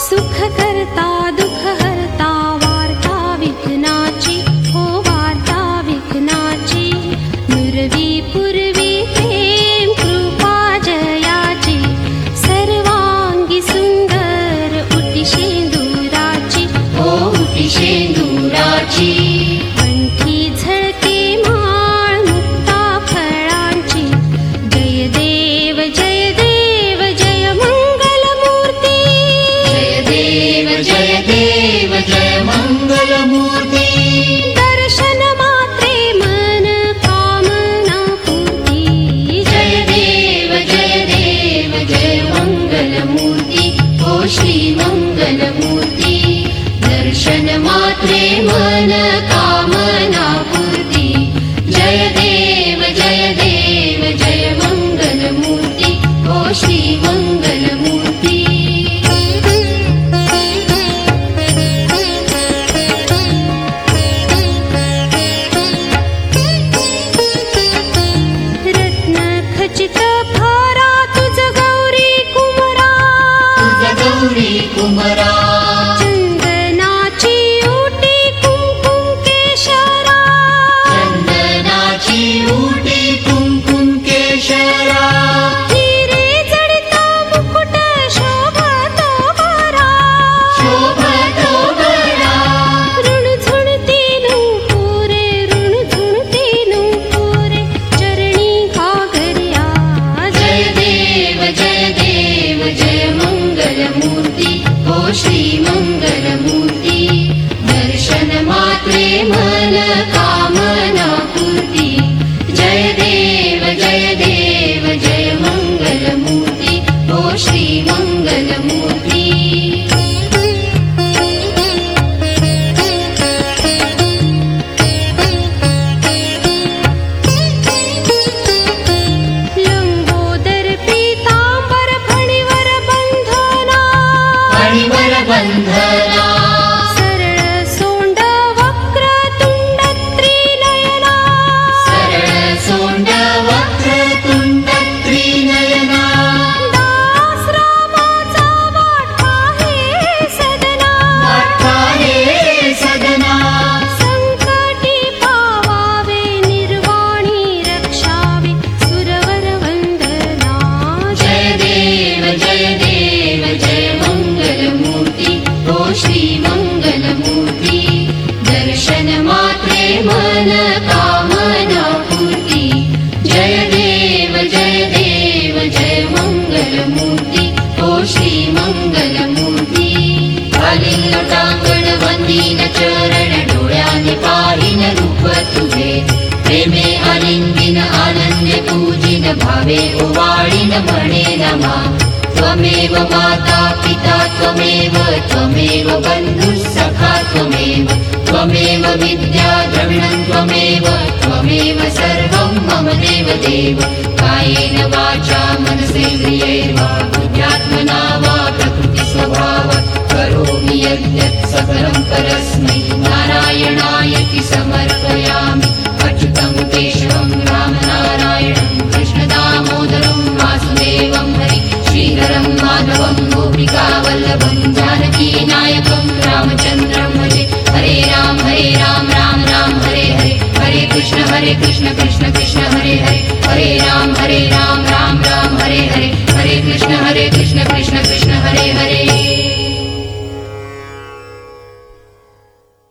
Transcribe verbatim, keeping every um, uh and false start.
सुख करता दुःख हरता वार्ता विघ्नाची हो वार्ता विघ्नाची नुरवी पूर्वी प्रेम कृपा जयाची सर्वांगी सुंदर उटी शेंदुराची हो उटी शेंदुराची कंठी झळके माळ मुक्ता फळांची जय देव जय देव जय मंगल मूर्ती जय देव जय देव जय मंगल मूर्ती दर्शन मात्रे मन कामना पूर्ती जय देव जय देव जय मंगल मूर्ती हो श्री मंगल मूर्ती दर्शन मात्रे मन कामना पूर्ती जय देव जय देव जय मंगल मूर्ती हो श्री मंगल मूर्ती रत्न खचित भारा तुझ गौरी कुमरा तुझ गौरी कुमरा चंदनाची उटी कुंकुम केशरा चंदनाची उटी कुंकुम केशरा हिरे जडिता मुकुट शोभतो बरा शोभतो बरा ऋणझुणती नूपुरे ऋणझुणती नूपुरे चरणी घागर्या जय देव जय देव जय मंगल मूर्ती हो श्री मंगल मूर्ती दर्शन मात्रे मन कामना पूर्ती जय देव जय देव जय मंगल मूर्ती हो श्री मंगल मूर्ती लंबोदर पीतांबर फणीवर बंधना फणीवर बंधना सरळ सोंड वक्र तुंड त्रिनयना सरळ सोंड वक्रतुंड त्रिनयना दास रामाचा वाटा हे सदना वाटा हे सदना संकटी पावावे निर्वाणी रक्षावे सुरवर वंदना जय देव जय देव जय मंगल मूर्ती हो श्री मंगल मूर्ती दर्शन मात्रे मन कामना पूर्ती जय देव जय देव जय मंगल मूर्ती हो श्री मंगल मूर्ती घालीन लोटांगण वंदीन चरण डोळ्याने पाहिन रूप तुझे प्रेमे आलिंगिन आनंदे पूजिन भावे ओवाळीन म्हणे नमा त्वमेव माता पिता त्वमेव त्वमेव बन्धुः सखा त्वमेव त्वमेव विद्या द्रविणं त्वमेव त्वमेव सर्वं मम देव देव कायेन वाचा मनसेन्द्रियैर्वा बुद्ध्यात्मना वा प्रकृतिस्वभावात् करोमि यद्यत् सकलं परस्मै नारायणायति समर्पयामि अच्युतं केशवं रामनारायणं कृष्णदामोदरं वासुदेवं हरि श्रीधरं माधवं गोपिकावल्लभं जानकीनायकं रामचन्द्रं भजे हरे राम हरे राम राम राम हरे हरे हरे कृष्ण हरे कृष्ण कृष्ण कृष्ण हरे हरे हरे राम हरे राम राम राम हरे हरे हरे कृष्ण हरे कृष्ण कृष्ण कृष्ण हरे हरे